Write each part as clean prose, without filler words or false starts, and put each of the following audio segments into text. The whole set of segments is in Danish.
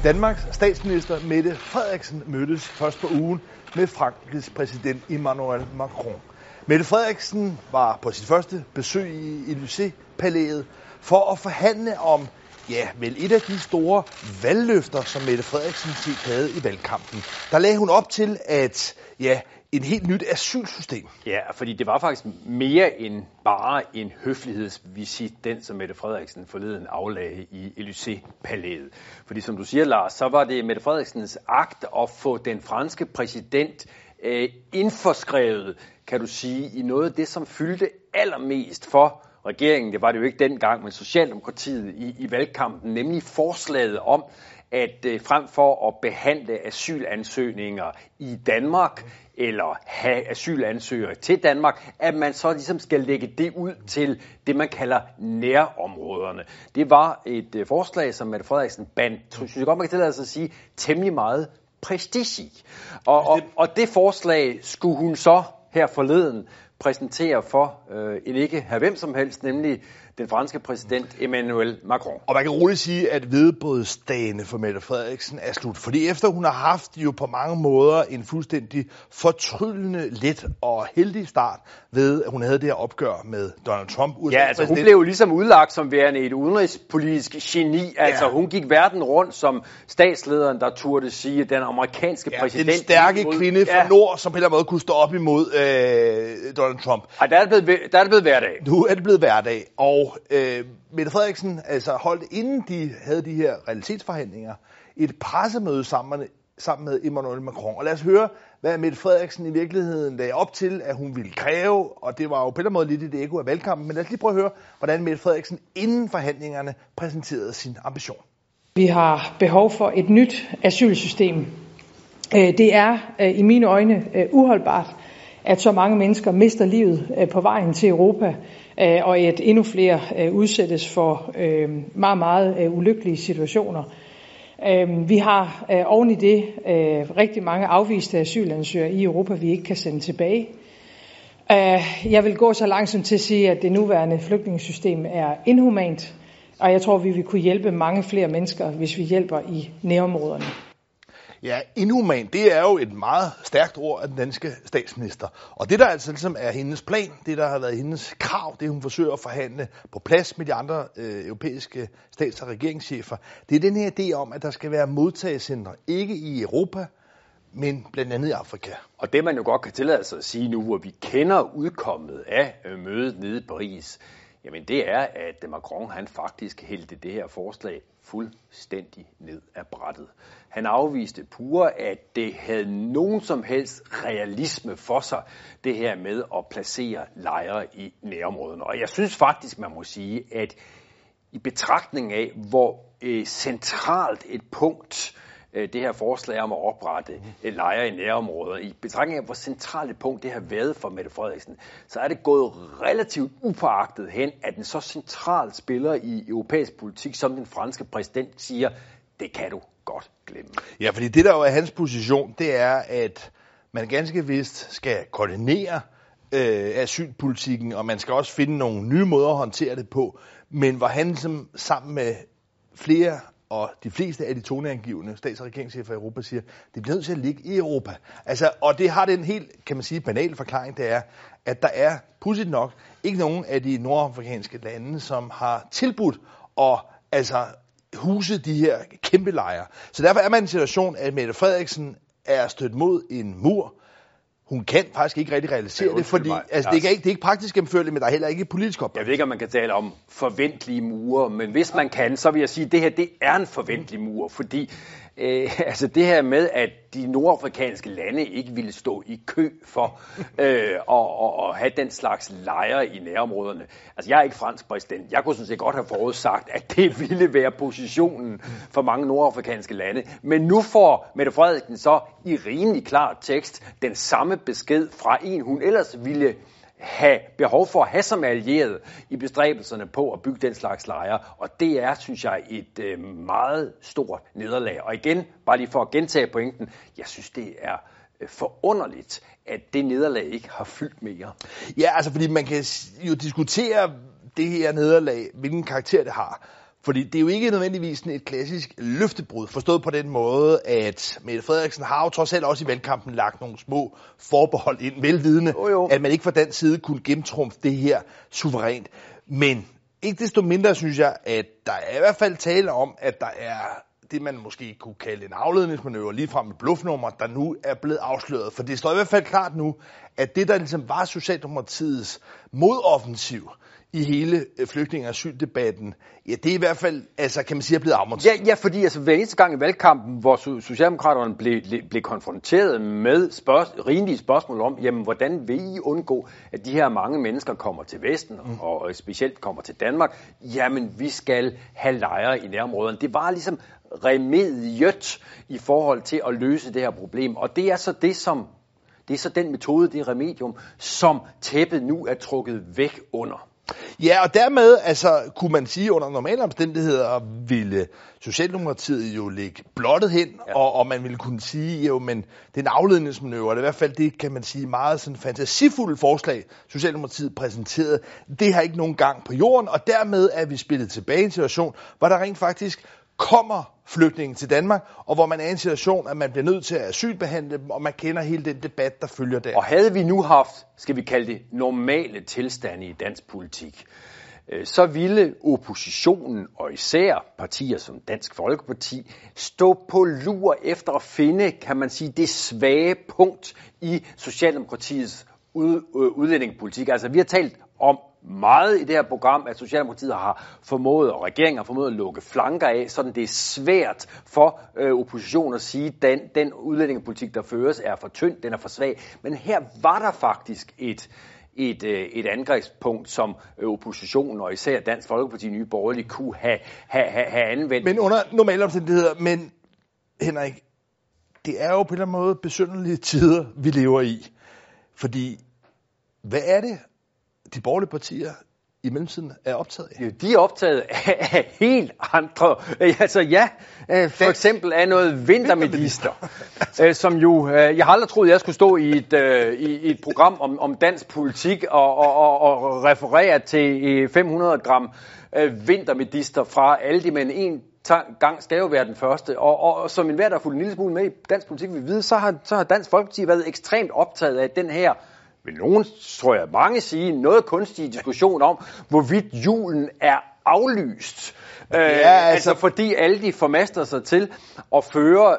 Danmarks statsminister Mette Frederiksen mødtes først på ugen med Frankrigs præsident Emmanuel Macron. Mette Frederiksen var på sit første besøg i Élysée-palæet for at forhandle om, vel et af de store valgløfter, som Mette Frederiksen havde i valgkampen. Der lagde hun op til, at en helt nyt asylsystem. Ja, fordi det var faktisk mere end bare en høflighedsvisit, den som Mette Frederiksen forleden aflagde i Élysée-palæet. Fordi som du siger, Lars, så var det Mette Frederiksens agt at få den franske præsident indforskrevet, kan du sige, i noget af det, som fyldte allermest for regeringen. Det var det jo ikke dengang, men Socialdemokratiet i valgkampen, nemlig forslaget om, at frem for at behandle asylansøgninger i Danmark, eller have asylansøgere til Danmark, at man så ligesom skal lægge det ud til det, man kalder nærområderne. Det var et forslag, som Mette Frederiksen bandt, synes jeg godt, man kan tillade sig at sige, temmelig meget prestige i. Og det forslag skulle hun så her forleden præsentere for en ikke have hvem som helst, nemlig den franske præsident Emmanuel Macron. Og man kan roligt sige, at hvedebrødsdagene for Mette Frederiksen er slut. Fordi efter hun har haft jo på mange måder en fuldstændig fortryllende, let og heldig start ved, at hun havde det her opgør med Donald Trump. Ja, altså hun blev jo ligesom udlagt som værende et udenrigspolitisk geni. Altså hun gik verden rundt som statslederen, der turde sige, at den amerikanske præsident... den stærke kvinde fra nord, som på en eller anden måde kunne stå op imod Donald Trump. Ej, der er det blevet hverdag. Nu er det blevet hverdag, og Mette Frederiksen holdt, inden de havde de her realitetsforhandlinger, et pressemøde sammen med Emmanuel Macron. Og lad os høre, hvad Mette Frederiksen i virkeligheden lagde op til, at hun ville kræve, og det var jo på en eller anden måde lidt et ekko af valgkampen, men lad os lige prøve at høre, hvordan Mette Frederiksen inden forhandlingerne præsenterede sin ambition. Vi har behov for et nyt asylsystem. Det er i mine øjne uholdbart, at så mange mennesker mister livet på vejen til Europa, og at endnu flere udsættes for meget, meget ulykkelige situationer. Vi har oven i det rigtig mange afviste asylansøgere i Europa, vi ikke kan sende tilbage. Jeg vil gå så langsomt til at sige, at det nuværende flygtningesystem er inhumant, og jeg tror, vi vil kunne hjælpe mange flere mennesker, hvis vi hjælper i nærområderne. Ja, inhuman, det er jo et meget stærkt ord af den danske statsminister. Og det, der altså ligesom er hendes plan, det, der har været hendes krav, det hun forsøger at forhandle på plads med de andre europæiske stats- og regeringschefer, det er den her idé om, at der skal være modtagecentre, ikke i Europa, men blandt andet i Afrika. Og det, man jo godt kan tillade sig at sige nu, hvor vi kender udkommet af mødet nede i Paris, jamen det er, at Macron han faktisk hældte det her forslag fuldstændig ned af brættet. Han afviste pure, at det havde nogen som helst realisme for sig, det her med at placere lejre i nærområderne. Og jeg synes faktisk, man må sige, at i betragtning af, hvor centralt et punkt det her forslag om at oprette lejre i nærområder, i betragtning af, hvor centralt et punkt det har været for Mette Frederiksen, så er det gået relativt upåagtet hen, at en så central spiller i europæisk politik, som den franske præsident siger, det kan du godt glemme. Ja, fordi det der jo er hans position, det er, at man ganske vist skal koordinere asylpolitikken, og man skal også finde nogle nye måder at håndtere det på, men hvor han sammen med flere og de fleste af de toneangivende stats- og regeringschefer i Europa siger, det bliver nødt til at ligge i Europa. Altså, og det har den helt, kan man sige, banale forklaring, det er, at der er, pudsigt nok, ikke nogen af de nordafrikanske lande, som har tilbudt at huse de her kæmpe lejre. Så derfor er man i en situation, at Mette Frederiksen er stødt mod en mur. Hun kan faktisk ikke rigtig realisere det, fordi det er ikke praktisk gennemførligt, men der er heller ikke politisk opgave. Jeg ved ikke, om man kan tale om forventelige mure, men hvis man kan, så vil jeg sige, at det her det er en forventelig mur, fordi det her med, at de nordafrikanske lande ikke ville stå i kø for at have den slags lejre i nærområderne. Altså, jeg er ikke fransk præsident. Jeg kunne sådan set godt have forudsagt, at det ville være positionen for mange nordafrikanske lande. Men nu får Mette Frederiksen så i rimelig klar tekst den samme besked fra en, hun ellers ville have behov for at have som allieret i bestræbelserne på at bygge den slags lejre. Og det er, synes jeg, et meget stort nederlag. Og igen, bare lige for at gentage pointen, jeg synes, det er forunderligt, at det nederlag ikke har fyldt mere. Ja, altså fordi man kan jo diskutere det her nederlag, hvilken karakter det har. Fordi det er jo ikke nødvendigvis sådan et klassisk løftebrud, forstået på den måde, at Mette Frederiksen har jo trods alt også i valgkampen lagt nogle små forbehold ind, velvidende, at man ikke fra den side kunne gennemtrumfe det her suverænt. Men ikke desto mindre synes jeg, at der er i hvert fald tale om, at der er det, man måske kunne kalde en afledningsmanøvre lige frem med bluffnummer, der nu er blevet afsløret. For det står i hvert fald klart nu, at det, der ligesom var Socialdemokratiets modoffensiv i hele flygtninge- og asyldebatten, ja, det er i hvert fald, altså kan man sige, er blevet afmonteret. Ja, fordi altså hver eneste gang i valgkampen, hvor Socialdemokraterne blev konfronteret med rimelige spørgsmål om, jamen hvordan vil I undgå, at de her mange mennesker kommer til Vesten, og specielt kommer til Danmark, jamen vi skal have lejre i nærområderne. Det var ligesom remediet i forhold til at løse det her problem, og det er så det er så den metode, det remedium, som tæppet nu er trukket væk under. Ja, og dermed altså, kunne man sige, under normale omstændigheder ville Socialdemokratiet jo ligge blottet hen, ja. og man ville kunne sige, jo, men den afledningsmanøvre, det er i hvert fald det, kan man sige, meget sådan fantasifulde forslag, Socialdemokratiet præsenterede, det har ikke nogen gang på jorden, og dermed er vi spillet tilbage i en situation, hvor der rent faktisk kommer flygtninge til Danmark, og hvor man er i en situation, at man bliver nødt til at asylbehandle dem, og man kender hele den debat, der følger der. Og havde vi nu haft, skal vi kalde det, normale tilstande i dansk politik, så ville oppositionen, og især partier som Dansk Folkeparti, stå på lur efter at finde, kan man sige, det svage punkt i Socialdemokratiets udlændingepolitik. Altså vi har talt om meget i det her program, at Socialdemokratiet har formået, og regeringen har formået at lukke flanker af, sådan det er svært for oppositionen at sige, at den udlændingepolitik, der føres, er for tynd, den er for svag. Men her var der faktisk et angrebspunkt, som oppositionen, og især Dansk Folkeparti, Nye Borgerlige, kunne have anvendt. Men under normale omstændigheder, men Henrik, det er jo på en eller anden måde besynderlige tider, vi lever i. Fordi, hvad er det, de borgerlige partier i mellemtiden er optaget af? Jo, de er optaget af helt andre. Altså ja, for eksempel af noget vintermedister, som jo, jeg har aldrig troet, jeg skulle stå i et program om dansk politik og referere til 500 gram vintermedister fra Aldi, men en gang skal jo være den første. Og som enhver, der har fulgt en lille smule med i dansk politik, vil vide, så har Dansk Folkeparti været ekstremt optaget af den her, vil nogen, tror jeg mange sige, noget kunstige diskussion om, hvorvidt julen er aflyst. Ja, altså fordi Aldi formaster sig til at føre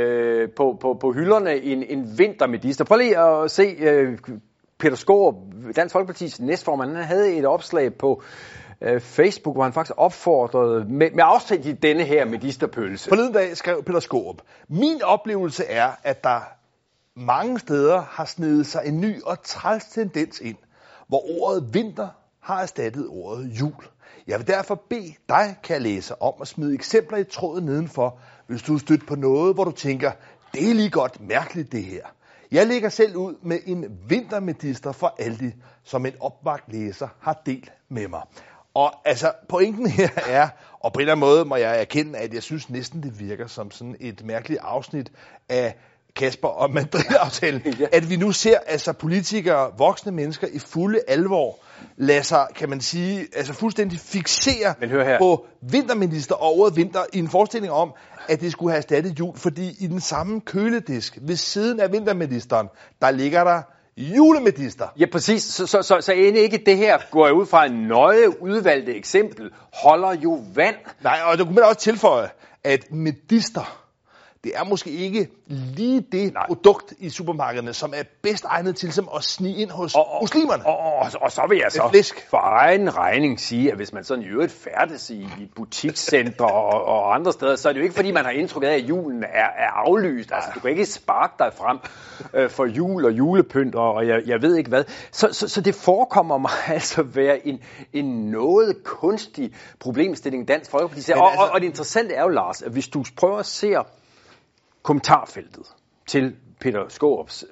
på hylderne en vintermedister. Prøv lige at se Peter Skaarup, Dansk Folkepartis næstformand, han havde et opslag på Facebook, hvor han faktisk opfordrede med afsæt i denne her medisterpølse. Forleden dag skrev Peter Skaarup: min oplevelse er, at der mange steder har snedet sig en ny og træls tendens ind, hvor ordet vinter har erstattet ordet jul. Jeg vil derfor bede dig, kan læse, om at smide eksempler i tråden nedenfor, hvis du er stødt på noget, hvor du tænker, det er lige godt mærkeligt det her. Jeg lægger selv ud med en vintermedister for Aldi, som en opvagt læser har delt med mig. Og altså, pointen her er, og på en eller anden måde må jeg erkende, at jeg synes næsten, det virker som sådan et mærkeligt afsnit af Kasper og Madrid-aftalen, ja. At vi nu ser altså politikere, voksne mennesker i fulde alvor, lader sig, kan man sige, altså fuldstændig fixere på vinterminister og ordet vinter i en forestilling om, at det skulle have erstattet jul, fordi i den samme køledisk ved siden af vinterministeren, der ligger der julemedister. Ja, præcis. Så ikke det her, går jeg ud fra en nøje udvalgte eksempel, holder jo vand. Nej, og der kunne man også tilføje, at medister, det er måske ikke lige det produkt i supermarkederne, som er bedst egnet til som at snige ind hos muslimerne. Og så vil jeg så for egen regning sige, at hvis man sådan i øvrigt færdes i butikscentre og andre steder, så er det jo ikke fordi, man har indtryk af, at julen er aflyst. Altså, du kan ikke sparke dig frem for jul og julepynt og jeg ved ikke hvad. Så det forekommer mig altså være en noget kunstig problemstilling Dansk Folkeparti. Og det interessante er jo, Lars, at hvis du prøver at se kommentarfeltet til Peter Skaarups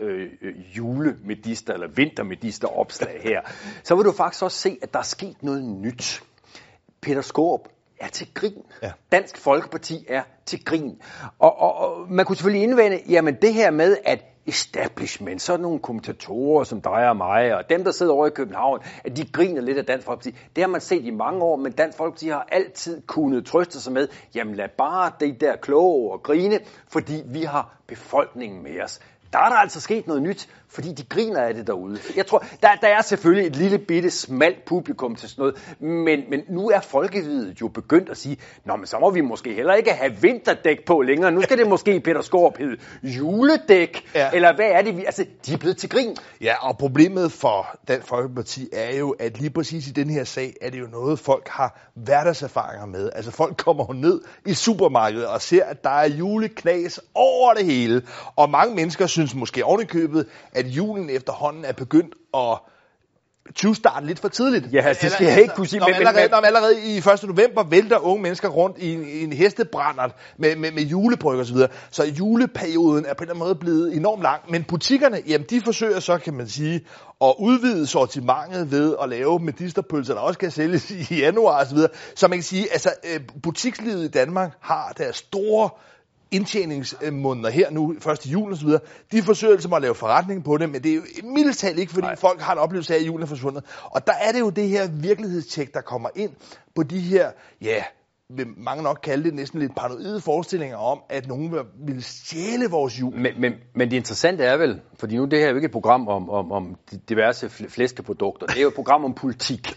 julemedister eller vintermedister opslag her, så vil du faktisk også se, at der er sket noget nyt. Peter Skaarup er til grin. Ja. Dansk Folkeparti er til grin. Og man kunne selvfølgelig indvende, jamen det her med, at establishment, sådan nogle kommentatorer som dig og mig, og dem, der sidder over i København, at de griner lidt af Dansk Folkeparti. Det har man set i mange år, men Dansk Folkeparti har altid kunnet trøste sig med, jamen lad bare det der kloge og grine, fordi vi har befolkningen med os. Der er der altså sket noget nyt, fordi de griner af det derude. Jeg tror, der er selvfølgelig et lille bitte smalt publikum til sådan noget, men nu er folkeviddet jo begyndt at sige, nå, men så må vi måske heller ikke have vinterdæk på længere. Nu skal det måske, Peter Skaarup, hedde juledæk, eller hvad er det? Altså, de er blevet til grin. Ja, og problemet for Dansk Folkeparti er jo, at lige præcis i den her sag, er det jo noget, folk har hverdagserfaringer med. Altså, folk kommer jo ned i supermarkedet og ser, at der er juleknas over det hele, og mange mennesker synes måske ovenikøbet, at julen efterhånden er begyndt at tyvstarte lidt for tidligt. Ja, det skal jeg ikke kunne sige. Når allerede i 1. november vælter unge mennesker rundt i en hestebrændert med julebryg og så videre. Så juleperioden er på en eller anden måde blevet enormt lang. Men butikkerne, jamen de forsøger så, kan man sige, at udvide sortimentet ved at lave medisterpølser, der også kan sælges i januar og så videre. Så man kan sige, altså butikslivet i Danmark har deres store indtjeningsmåneder her nu, 1. jul og så videre, de forsøger altså at lave forretning på det, men det er jo mildest talt ikke, fordi folk har en oplevelse af, at julen er forsvundet. Og der er det jo det her virkelighedstek, der kommer ind på de her, ja, vil mange nok kalde det næsten lidt paranoide forestillinger om, at nogen vil stjæle vores jul. Men det interessante er vel, fordi nu det her er jo ikke et program om diverse flæskeprodukter, det er jo et program om politik.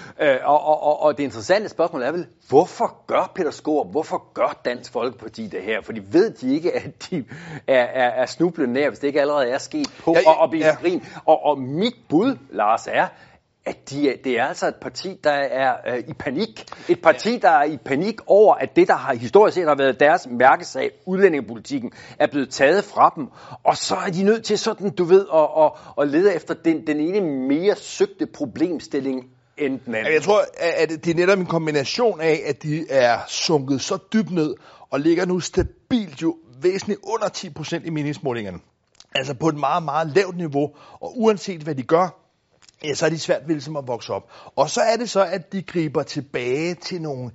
Og det interessante spørgsmål er vel, hvorfor gør Peter Skaarup, hvorfor gør Dansk Folkeparti det her? Fordi ved de ikke, at de er snublende nær, hvis det ikke allerede er sket på at blive grin? Og mit bud, Lars, er, at det er altså et parti, der er i panik. Et parti, der er i panik over, at det, der har historisk set har været deres mærkesag, udlændingepolitikken, er blevet taget fra dem. Og så er de nødt til sådan, du ved, at lede efter den ene mere søgte problemstilling end den anden. Jeg tror, at det er netop en kombination af, at de er sunket så dybt ned, og ligger nu stabilt jo væsentligt under 10% i meningsmålingerne. Altså på et meget, meget lavt niveau, og uanset hvad de gør, ja, så er de svært ved ligesom at vokse op. Og så er det så, at de griber tilbage til nogle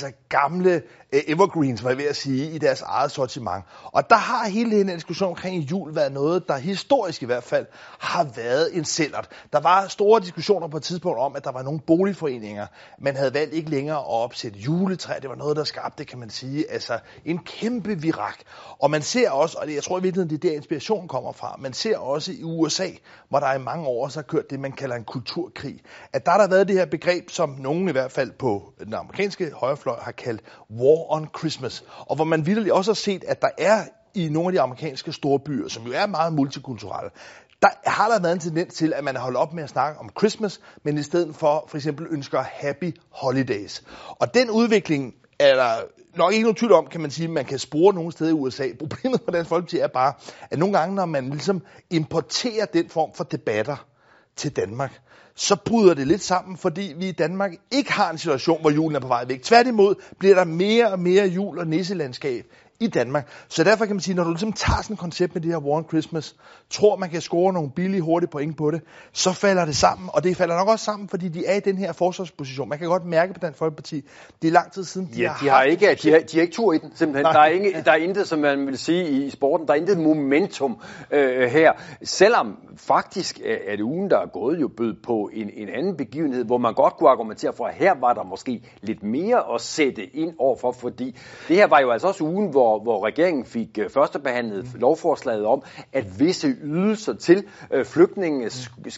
gamle evergreens, var jeg ved at sige, i deres eget sortiment. Og der har hele den diskussion omkring jul været noget, der historisk i hvert fald har været en sællert. Der var store diskussioner på et tidspunkt om, at der var nogle boligforeninger, man havde valgt ikke længere at opsætte juletræ. Det var noget, der skabte, kan man sige, en kæmpe virak. Og man ser også, og jeg tror i virkeligheden, det er der inspirationen kommer fra, man ser også i USA, hvor der i mange år så har kørt det, man kalder en kulturkrig. At der har været det her begreb, som nogen i hvert fald på den amerikanske højrefløj har kaldt War on Christmas. Og hvor man vitterligt også har set, at der er i nogle af de amerikanske storbyer, som jo er meget multikulturelle, der har der været en tendens til, at man har holdt op med at snakke om Christmas, men i stedet for eksempel ønsker Happy Holidays. Og den udvikling er der nok ikke nogen tvivl om, kan man sige, man kan spore nogle steder i USA. Problemet for Dansk Folkeparti er bare, at nogle gange, når man ligesom importerer den form for debatter til Danmark, så bryder det lidt sammen, fordi vi i Danmark ikke har en situation, hvor julen er på vej væk. Tværtimod bliver der mere og mere jul- og nisselandskab i Danmark. Så derfor kan man sige, når du ligesom tager sådan et koncept med det her War on Christmas, tror man kan score nogle billige, hurtige point på det, så falder det sammen. Og det falder nok også sammen, fordi de er i den her forsvarsposition. Man kan godt mærke på Dansk Folkeparti, det er lang tid siden, de har ikke tur i den, simpelthen. Der er intet, som man vil sige i sporten, der er intet momentum her. Selvom faktisk er det ugen, der er gået, jo bød på en anden begivenhed, hvor man godt kunne argumentere for, at her var der måske lidt mere at sætte ind overfor, fordi det her var jo altså også ugen, hvor regeringen fik førstebehandlet lovforslaget om, at visse ydelser til flygtninge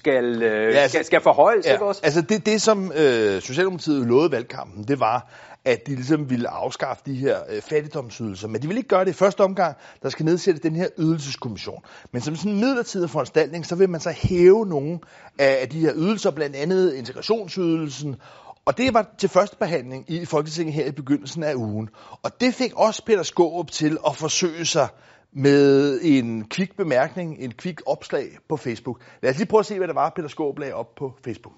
skal forhøjes. Ja. Også? Altså det som Socialdemokratiet lovede valgkampen, det var, at de ligesom ville afskaffe de her fattigdomsydelser. Men de vil ikke gøre det i første omgang. Der skal nedsættes den her ydelseskommission. Men som sådan en midlertidig foranstaltning, så vil man så hæve nogle af de her ydelser, blandt andet integrationsydelsen. Og det var til første behandling i Folketinget her i begyndelsen af ugen. Og det fik også Peter Skaarup til at forsøge sig med en kvik bemærkning, en kvik opslag på Facebook. Lad os lige prøve at se, hvad det var, Peter Skaarup lagde op på Facebook.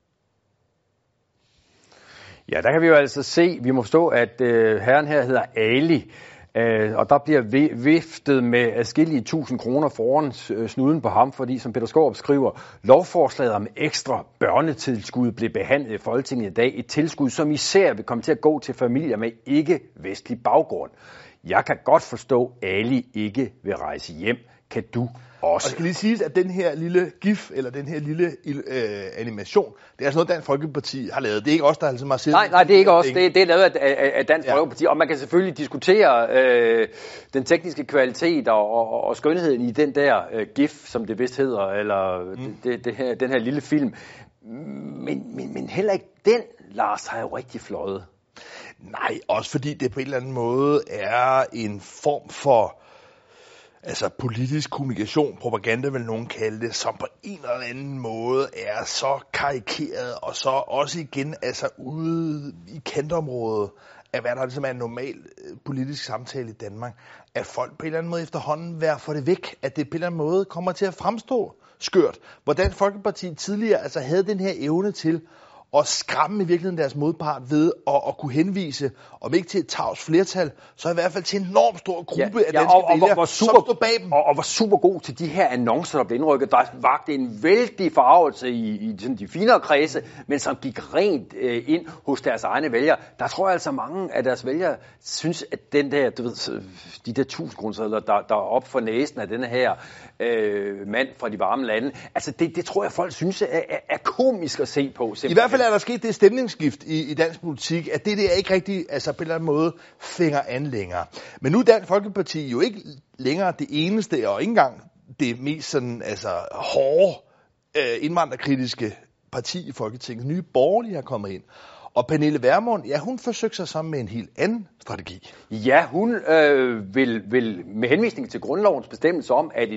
Ja, der kan vi jo altså se, vi må forstå, at herren her hedder Ali, og der bliver viftet med adskillige 1000 kroner foran snuden på ham, fordi som Peter Skaarup skriver, lovforslaget om ekstra børnetilskud blev behandlet i Folketinget i dag. Et tilskud, som især vil komme til at gå til familier med ikke-vestlig baggrund. Jeg kan godt forstå, at Ali ikke vil rejse hjem. Kan du? Og skal lige siges, at den her lille gif, eller den her lille animation, det er altså noget, Dansk Folkeparti har lavet. Det er ikke os, der altså har siddet. Nej, det er ikke os. Det er lavet af Dansk Folkeparti, og man kan selvfølgelig diskutere den tekniske kvalitet og skønheden i den der gif, som det vist hedder, eller den her lille film. Men heller ikke den, Lars, har jo rigtig fløjet. Nej, også fordi det på en eller anden måde er en form for politisk kommunikation, propaganda vil nogen kalde det, som på en eller anden måde er så karikeret, og så også igen ude i kantområdet af hvad der ligesom er en normal politisk samtale i Danmark, at folk på en eller anden måde efterhånden vil få det væk, at det på en eller anden måde kommer til at fremstå skørt. Hvor Dansk Folkeparti tidligere havde den her evne til at skræmme i virkeligheden deres modpart ved at kunne henvise, om ikke til et tavs flertal, så i hvert fald til en enormt stor gruppe af danske vælgere, som stod bag dem. Og var super god til de her annoncer, der blev indrykket. Der vagte en vældig forargelse i sådan de finere kredse, men som gik rent ind hos deres egne vælgere. Der tror jeg altså mange af deres vælgere synes, at den der, de der 1000 grundsedler, der er op for næsen af denne her mand fra de varme lande, det tror jeg folk synes er komisk at se på. Simpelthen. I hvert fald er der sket det stemningsskift i dansk politik, at det der ikke rigtig, på en eller anden måde, fænger an længere. Men nu er Dansk Folkeparti jo ikke længere det eneste, og ikke engang det mest sådan, hårde, indvandrerkritiske parti i Folketinget. Nye Borgerlige har kommet ind. Og Pernille Vermund, hun forsøgte sig sammen med en helt anden strategi. Ja, hun vil med henvisning til grundlovens bestemmelse om, at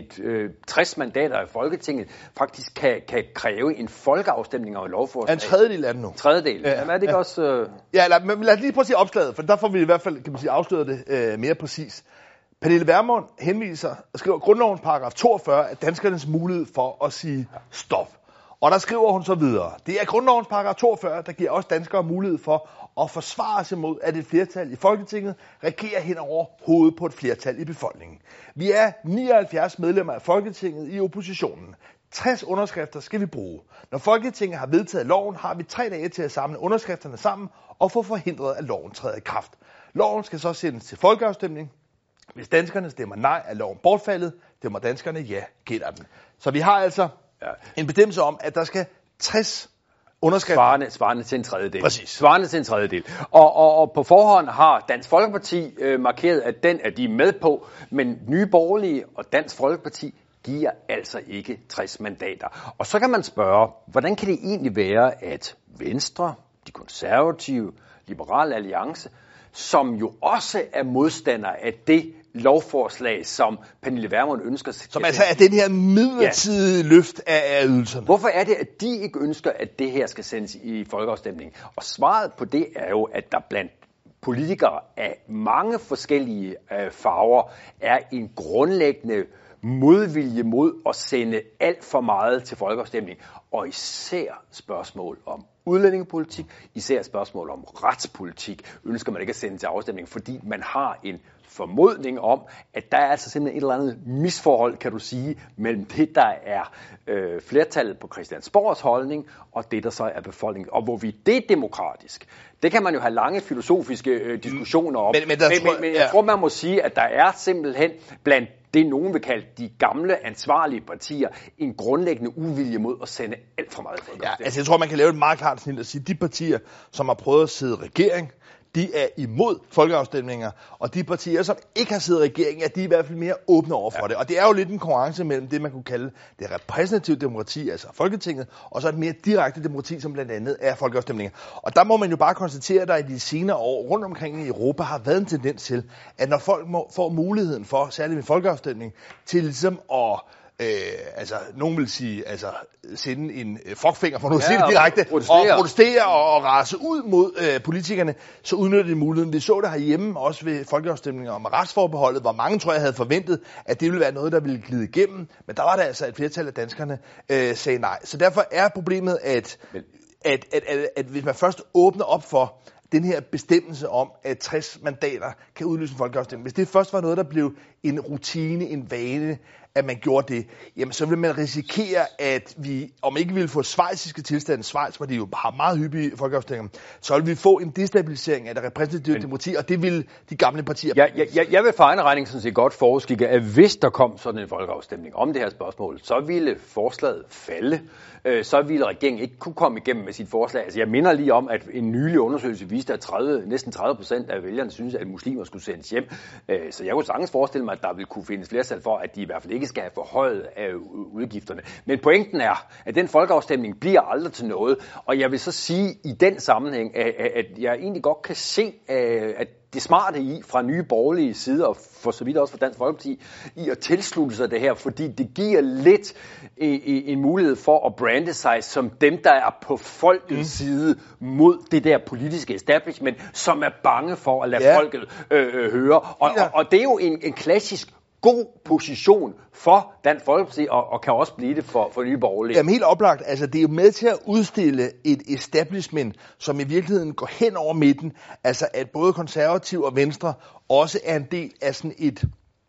60 mandater i Folketinget faktisk kan kræve en folkeafstemning over lovforslag. En tredjedel er det nu. Tredjedel. Ja. Jamen, er det ikke også... Men lad os lige prøve at se opslaget, for der får vi i hvert fald, kan man sige, afsløret det mere præcis. Pernille Vermund skriver grundlovens paragraf 42, at danskernes mulighed for at sige stop. Og der skriver hun så videre, det er grundlovens paragraf 42, der giver også danskere mulighed for at forsvare sig mod, at et flertal i Folketinget regerer hen over hovedet på et flertal i befolkningen. Vi er 79 medlemmer af Folketinget i oppositionen. 60 underskrifter skal vi bruge. Når Folketinget har vedtaget loven, har vi 3 dage til at samle underskrifterne sammen og få forhindret, at loven træder i kraft. Loven skal så sendes til folkeafstemning. Hvis danskerne stemmer nej, er loven bortfaldet. Stemmer danskerne ja, gælder den. Så vi har altså en bestemmelse om, at der skal 60 underskrifter. Svarende til en tredjedel. Præcis. Svarende til en tredjedel. Og på forhånd har Dansk Folkeparti markeret, at den er de med på, men Nye Borgerlige og Dansk Folkeparti giver altså ikke 60 mandater. Og så kan man spørge, hvordan kan det egentlig være, at Venstre, de konservative, Liberal Alliance, som jo også er modstandere af det lovforslag, som Pernille Vermund ønsker. Som er den her midlertidige løft af ydelserne. Hvorfor er det, at de ikke ønsker, at det her skal sendes i folkeafstemning? Og svaret på det er jo, at der blandt politikere af mange forskellige farver er en grundlæggende modvilje mod at sende alt for meget til folkeafstemning. Og især spørgsmål om udlændingepolitik, især spørgsmål om retspolitik, ønsker man ikke at sende til afstemning, fordi man har en formodning om, at der er altså simpelthen et eller andet misforhold, kan du sige, mellem det, der er flertallet på Christiansborgs holdning, og det, der så er befolkningen. Og hvor vi det er demokratisk, det kan man jo have lange filosofiske diskussioner om. Men jeg tror, man må sige, at der er simpelthen blandt det, nogen vil kalde de gamle, ansvarlige partier, en grundlæggende uvilje mod at sende alt for meget folkeafstemning. Ja, jeg tror, man kan lave et meget klart snit og sige, at de partier, som har prøvet at sidde regering, de er imod folkeafstemninger, og de partier, som ikke har siddet i regeringen, er de i hvert fald mere åbne over for det. Og det er jo lidt en konkurrence mellem det, man kunne kalde det repræsentative demokrati, altså Folketinget, og så et mere direkte demokrati, som blandt andet er folkeafstemninger. Og der må man jo bare konstatere, at der i de senere år rundt omkring i Europa har været en tendens til, at når folk får muligheden for, særligt med folkeafstemning, til ligesom at nogen vil sige, sende en fuckfinger for nu at sige det direkte, og protestere og rase ud mod politikerne, så udnytter de muligheden. Vi så det herhjemme, også ved folkeafstemninger om retsforbeholdet, hvor mange, tror jeg, havde forventet, at det ville være noget, der ville glide igennem, men der var der altså et flertal af danskerne sagde nej. Så derfor er problemet, at hvis man først åbner op for den her bestemmelse om, at 60 mandater kan udløse en folkeafstemning, hvis det først var noget, der blev en rutine, en vane, at man gjorde det, jamen så ville man risikere, at vi, om ikke ville få schweiziske tilstande, Schweiz, hvor de jo har meget hyppige folkeafstemninger, så ville vi få en destabilisering af det repræsentative demokrati, og det ville de gamle partier... Jeg vil for egen regning sådan set godt forudskikke, at hvis der kom sådan en folkeafstemning om det her spørgsmål, så ville forslaget falde. Så ville regeringen ikke kunne komme igennem med sit forslag. Altså jeg minder lige om, at en nylig undersøgelse viste, at næsten 30% af vælgerne synes, at muslimer skulle sendes hjem. Så jeg kunne sagtens forestille mig, at der ville kunne findes flertal for, at de i hvert fald ikke skal have forhøjet af udgifterne. Men pointen er, at den folkeafstemning bliver aldrig til noget. Og jeg vil så sige i den sammenhæng, at jeg egentlig godt kan se, at det smarte i fra Nye Borgerlige side, og for så vidt også fra Dansk Folkeparti, i at tilslutte sig det her, fordi det giver lidt en mulighed for at brande sig som dem, der er på folkets side mod det der politiske establishment, som er bange for at lade folket høre. Og det er jo en klassisk god position for Dansk Folkeparti, og kan også blive det for Nye Borgerlige. Jamen helt oplagt. Altså, det er jo med til at udstille et establishment, som i virkeligheden går hen over midten. Altså, at både konservativ og venstre også er en del af sådan et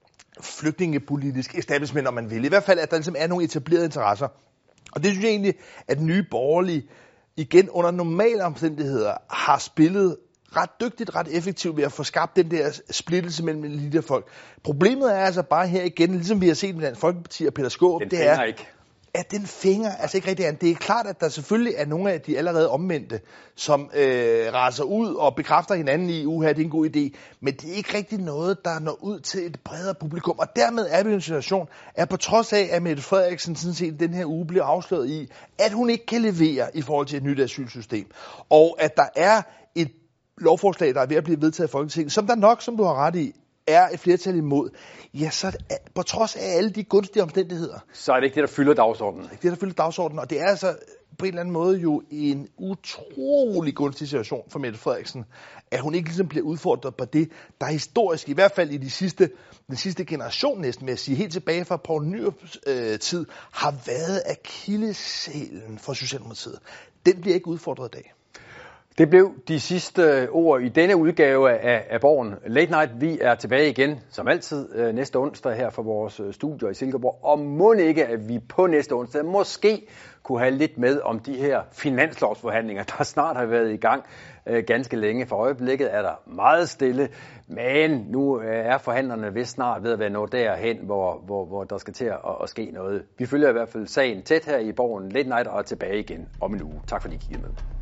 flygtningepolitisk establishment, om man vil. I hvert fald, at der ligesom er nogle etablerede interesser. Og det synes jeg egentlig, at Nye Borgerlige igen under normale omstændigheder har spillet ret dygtigt, ret effektivt ved at få skabt den der splittelse mellem elite og folk. Problemet er altså bare her igen, ligesom vi har set med Dansk Folkeparti og Peter Skaarup, det er, ikke. At den fænger altså ikke rigtig an. Det er klart, at der selvfølgelig er nogle af de allerede omvendte, som raser ud og bekræfter hinanden i, det er en god idé, men det er ikke rigtig noget, der når ud til et bredere publikum. Og dermed er vi i en situation, at på trods af, at Mette Frederiksen sådan set den her uge bliver afsløret i, at hun ikke kan levere i forhold til et nyt asylsystem, og at der er et lovforslag, der er ved at blive vedtaget i Folketinget, som der nok, som du har ret i, er et flertal imod, ja, så på trods af alle de gunstige omstændigheder, så er det ikke det, der fylder dagsordenen. Det er det, der fylder dagsordenen, og det er altså på en eller anden måde jo en utrolig gunstig situation for Mette Frederiksen, at hun ikke ligesom bliver udfordret på det, der historisk, i hvert fald i den sidste generation næsten, med at sige helt tilbage fra Poul Nyrups tid, har været akilleshælen for Socialdemokratiet. Den bliver ikke udfordret i dag. Det blev de sidste ord i denne udgave af Borgen Late Night. Vi er tilbage igen, som altid, næste onsdag her fra vores studier i Silkeborg. Og må ikke, at vi på næste onsdag måske kunne have lidt med om de her finanslovsforhandlinger, der snart har været i gang ganske længe. For øjeblikket er der meget stille, men nu er forhandlerne vist snart ved at være nået derhen, hvor der skal til at ske noget. Vi følger i hvert fald sagen tæt her i Borgen Late Night og er tilbage igen om en uge. Tak fordi I kiggede med.